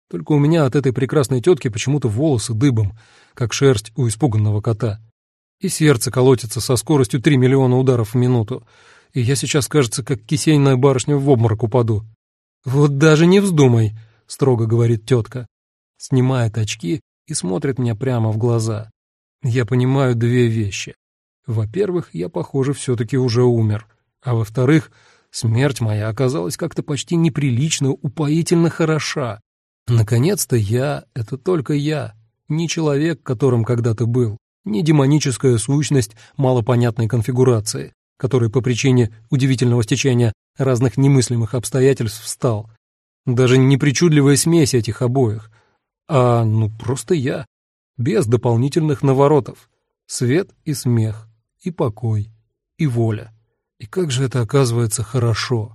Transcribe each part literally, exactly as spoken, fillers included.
Только у меня от этой прекрасной тетки почему-то волосы дыбом, как шерсть у испуганного кота. И сердце колотится со скоростью три миллиона ударов в минуту. И я сейчас, кажется, как кисейная барышня в обморок упаду. «Вот даже не вздумай», — строго говорит тетка. Снимает очки и смотрит мне прямо в глаза. Я понимаю две вещи. Во-первых, я, похоже, все-таки уже умер. А во-вторых, смерть моя оказалась как-то почти неприлично, упоительно хороша. Наконец-то я — это только я, не человек, которым когда-то был, не демоническая сущность малопонятной конфигурации, который по причине удивительного стечения разных немыслимых обстоятельств стал. Даже не причудливая смесь этих обоих, а ну просто я, без дополнительных наворотов. Свет и смех, и покой, и воля. И как же это оказывается хорошо.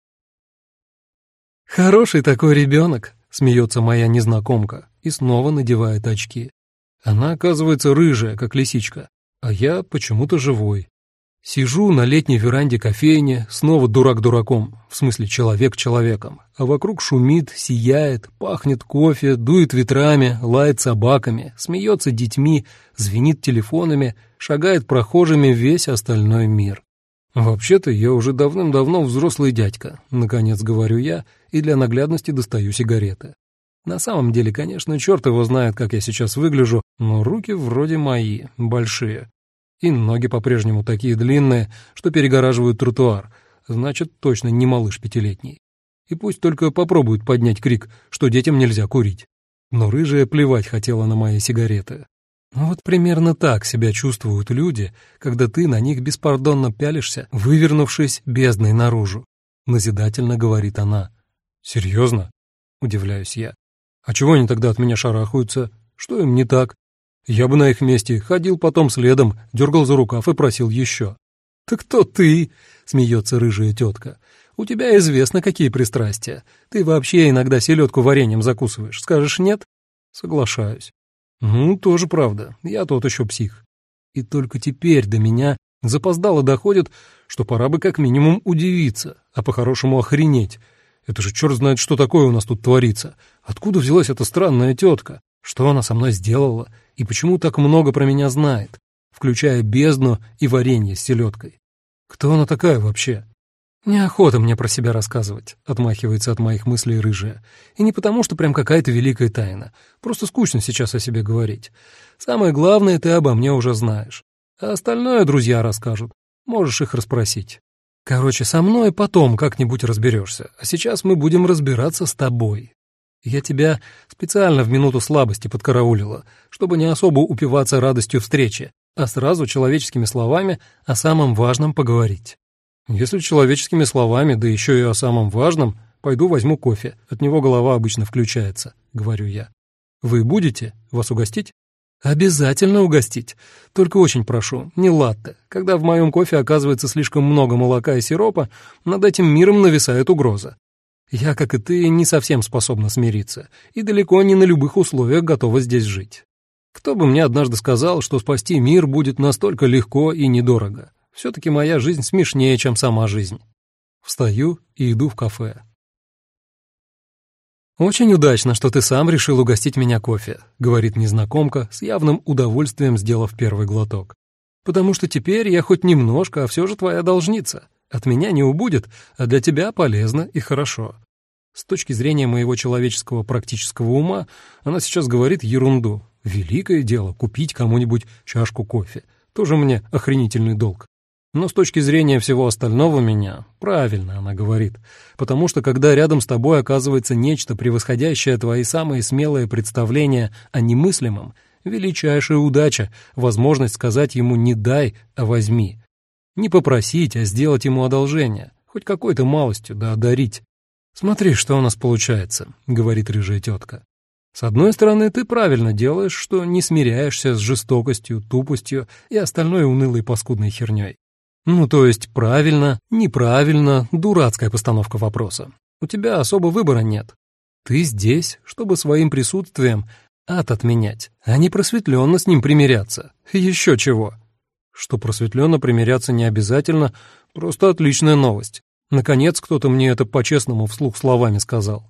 «Хороший такой ребенок», — смеется моя незнакомка и снова надевает очки. Она, оказывается, рыжая, как лисичка, а я почему-то живой. Сижу на летней веранде кофейни, снова дурак дураком, в смысле человек человеком, а вокруг шумит, сияет, пахнет кофе, дует ветрами, лает собаками, смеется детьми, звенит телефонами, шагает прохожими весь остальной мир. «Вообще-то я уже давным-давно взрослый дядька», — наконец говорю я, и для наглядности достаю сигареты. На самом деле, конечно, черт его знает, как я сейчас выгляжу, но руки вроде мои, большие. И ноги по-прежнему такие длинные, что перегораживают тротуар, значит, точно не малыш пятилетний. И пусть только попробуют поднять крик, что детям нельзя курить. Но рыжая плевать хотела на мои сигареты. Вот примерно так себя чувствуют люди, когда ты на них беспардонно пялишься, вывернувшись бездной наружу. Назидательно говорит она. «Серьезно?» — удивляюсь я. «А чего они тогда от меня шарахаются? Что им не так? Я бы на их месте ходил потом следом, дергал за рукав и просил еще». «Так кто ты?» — смеется рыжая тетка. «У тебя известно, какие пристрастия. Ты вообще иногда селедку вареньем закусываешь. Скажешь нет?» «Соглашаюсь». «Ну, тоже правда. Я тот еще псих». И только теперь до меня запоздало доходит, что пора бы как минимум удивиться, а по-хорошему охренеть. Это же черт знает, что такое у нас тут творится. Откуда взялась эта странная тетка? Что она со мной сделала? И почему так много про меня знает, включая бездну и варенье с селедкой? Кто она такая вообще? «Неохота мне про себя рассказывать», — отмахивается от моих мыслей рыжая. «И не потому, что прям какая-то великая тайна. Просто скучно сейчас о себе говорить. Самое главное ты обо мне уже знаешь. А остальное друзья расскажут. Можешь их расспросить. Короче, со мной потом как-нибудь разберешься. А сейчас мы будем разбираться с тобой. Я тебя специально в минуту слабости подкараулила, чтобы не особо упиваться радостью встречи, а сразу человеческими словами о самом важном поговорить». «Если человеческими словами, да еще и о самом важном, пойду возьму кофе, от него голова обычно включается», — говорю я. «Вы будете? Вас угостить?» «Обязательно угостить. Только очень прошу, не латте. Когда в моем кофе оказывается слишком много молока и сиропа, над этим миром нависает угроза. Я, как и ты, не совсем способна смириться и далеко не на любых условиях готова здесь жить. Кто бы мне однажды сказал, что спасти мир будет настолько легко и недорого? Все-таки моя жизнь смешнее, чем сама жизнь». Встаю и иду в кафе. «Очень удачно, что ты сам решил угостить меня кофе», — говорит незнакомка, с явным удовольствием сделав первый глоток. «Потому что теперь я хоть немножко, а все же твоя должница. От меня не убудет, а для тебя полезно и хорошо». С точки зрения моего человеческого практического ума она сейчас говорит ерунду. Великое дело — купить кому-нибудь чашку кофе. Тоже мне охренительный долг. Но с точки зрения всего остального меня, правильно она говорит, потому что когда рядом с тобой оказывается нечто, превосходящее твои самые смелые представления о немыслимом, величайшая удача — возможность сказать ему «не дай, а возьми». Не попросить, а сделать ему одолжение, хоть какой-то малостью, да одарить. «Смотри, что у нас получается», — говорит рыжая тетка. «С одной стороны, ты правильно делаешь, что не смиряешься с жестокостью, тупостью и остальной унылой паскудной херней. Ну, то есть правильно, неправильно, дурацкая постановка вопроса. У тебя особо выбора нет. Ты здесь, чтобы своим присутствием ад отменять, а не просветленно с ним примиряться. Еще чего. Что просветленно примиряться не обязательно, просто отличная новость. Наконец кто-то мне это по-честному вслух словами сказал.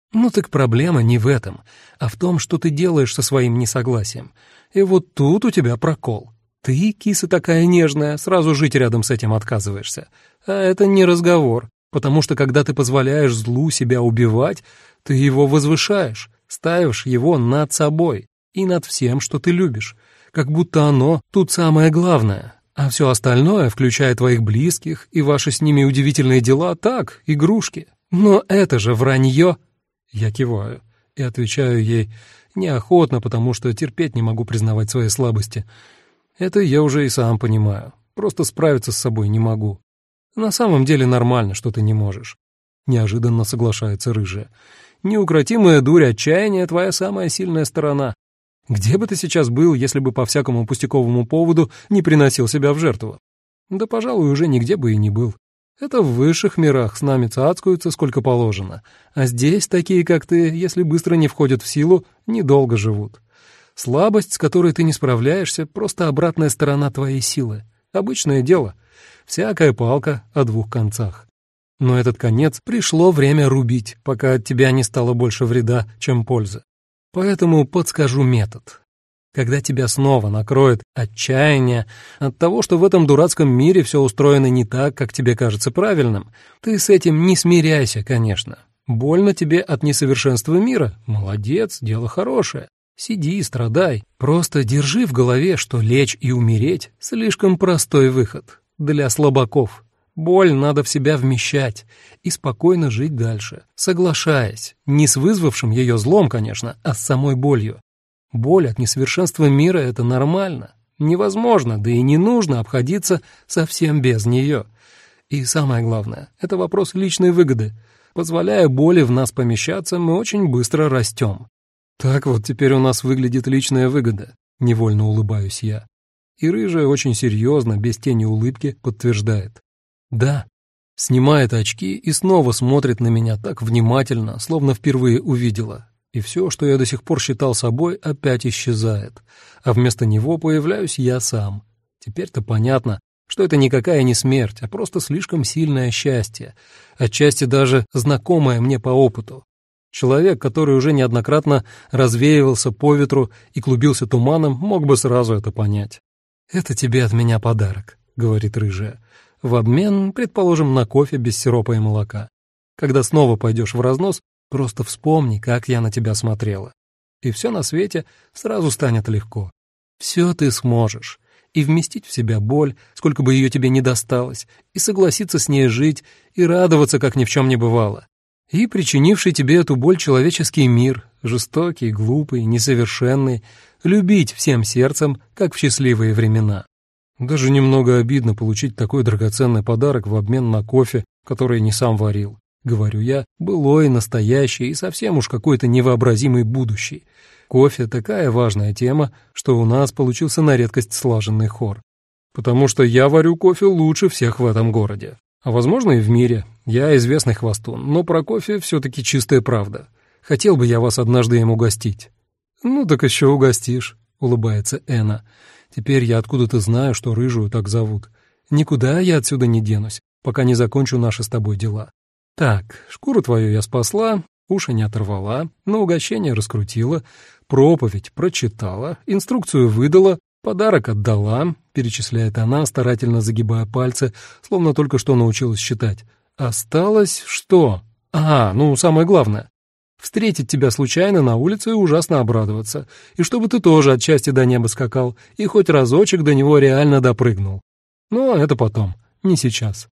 Ну так проблема не в этом, а в том, что ты делаешь со своим несогласием. И вот тут у тебя прокол. Ты, киса такая нежная, сразу жить рядом с этим отказываешься. А это не разговор, потому что когда ты позволяешь злу себя убивать, ты его возвышаешь, ставишь его над собой и над всем, что ты любишь, как будто оно тут самое главное, а все остальное, включая твоих близких и ваши с ними удивительные дела, так, игрушки. Но это же вранье. Я киваю и отвечаю ей неохотно, потому что терпеть не могу признавать свои слабости. Это я уже и сам понимаю, просто справиться с собой не могу. На самом деле нормально, что ты не можешь. Неожиданно соглашается рыжая. Неукротимая дурь отчаяния — твоя самая сильная сторона. Где бы ты сейчас был, если бы по всякому пустяковому поводу не приносил себя в жертву? Да, пожалуй, уже нигде бы и не был. Это в высших мирах с нами цацкаются сколько положено, а здесь такие, как ты, если быстро не входят в силу, недолго живут. Слабость, с которой ты не справляешься, просто обратная сторона твоей силы. Обычное дело. Всякая палка о двух концах. Но этот конец пришло время рубить, пока от тебя не стало больше вреда, чем пользы. Поэтому подскажу метод. Когда тебя снова накроет отчаяние от того, что в этом дурацком мире все устроено не так, как тебе кажется правильным, ты с этим не смиряйся, конечно. Больно тебе от несовершенства мира? Молодец, дело хорошее. Сиди и страдай. Просто держи в голове, что лечь и умереть — слишком простой выход для слабаков. Боль надо в себя вмещать и спокойно жить дальше, соглашаясь, не с вызвавшим ее злом, конечно, а с самой болью. Боль от несовершенства мира — это нормально. Невозможно, да и не нужно обходиться совсем без нее. И самое главное — это вопрос личной выгоды. Позволяя боли в нас помещаться, мы очень быстро растем. Так вот теперь у нас выглядит личная выгода, невольно улыбаюсь я. И рыжая очень серьезно, без тени улыбки, подтверждает. Да, снимает очки и снова смотрит на меня так внимательно, словно впервые увидела. И все, что я до сих пор считал собой, опять исчезает, а вместо него появляюсь я сам. Теперь-то понятно, что это никакая не смерть, а просто слишком сильное счастье, отчасти даже знакомое мне по опыту. Человек, который уже неоднократно развеивался по ветру и клубился туманом, мог бы сразу это понять. «Это тебе от меня подарок», — говорит рыжая, «в обмен, предположим, на кофе без сиропа и молока. Когда снова пойдешь в разнос, просто вспомни, как я на тебя смотрела. И все на свете сразу станет легко. Все ты сможешь. И вместить в себя боль, сколько бы ее тебе ни досталось, и согласиться с ней жить, и радоваться, как ни в чем не бывало. И причинивший тебе эту боль человеческий мир, жестокий, глупый, несовершенный, любить всем сердцем, как в счастливые времена. Даже немного обидно получить такой драгоценный подарок в обмен на кофе, который не сам варил. Говорю я, былой, настоящий и совсем уж какой-то невообразимый будущий. Кофе — такая важная тема, что у нас получился на редкость слаженный хор. Потому что я варю кофе лучше всех в этом городе. А возможно и в мире. Я известный хвастун, но про кофе все-таки чистая правда. Хотел бы я вас однажды им угостить. Ну так еще угостишь, улыбается Эна. Теперь я откуда-то знаю, что рыжую так зовут. Никуда я отсюда не денусь, пока не закончу наши с тобой дела. Так, шкуру твою я спасла, уши не оторвала, на угощение раскрутила, проповедь прочитала, инструкцию выдала, подарок отдала, перечисляет она, старательно загибая пальцы, словно только что научилась считать. Осталось что? А, ну, самое главное. Встретить тебя случайно на улице и ужасно обрадоваться, и чтобы ты тоже от счастья до неба скакал, и хоть разочек до него реально допрыгнул. Но это потом, не сейчас.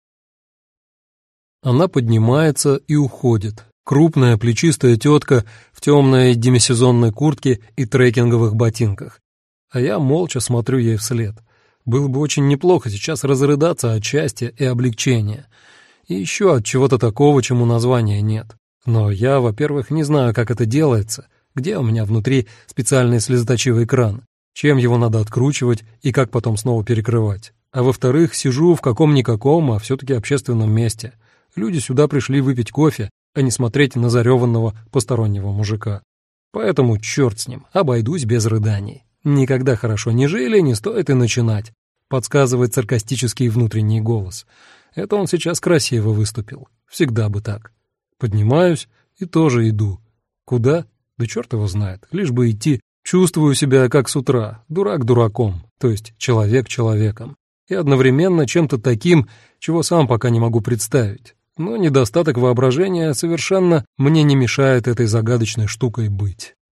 Она поднимается и уходит. Крупная плечистая тетка в темной демисезонной куртке и трекинговых ботинках. А я молча смотрю ей вслед. Было бы очень неплохо сейчас разрыдаться от счастья и облегчения. И еще от чего-то такого, чему названия нет. Но я, во-первых, не знаю, как это делается, где у меня внутри специальный слезоточивый кран, чем его надо откручивать и как потом снова перекрывать. А во-вторых, сижу в каком-никаком, а все-таки общественном месте. Люди сюда пришли выпить кофе, а не смотреть на зареванного постороннего мужика. Поэтому черт с ним, обойдусь без рыданий. Никогда хорошо не жили, не стоит и начинать, подсказывает саркастический внутренний голос. Это он сейчас красиво выступил. Всегда бы так. Поднимаюсь И тоже иду. Куда? Да черт его знает, лишь бы идти. Чувствую себя как с утра, дурак дураком, то есть человек человеком. И одновременно чем-то таким, чего сам пока не могу представить. Но недостаток воображения совершенно мне не мешает этой загадочной штукой быть.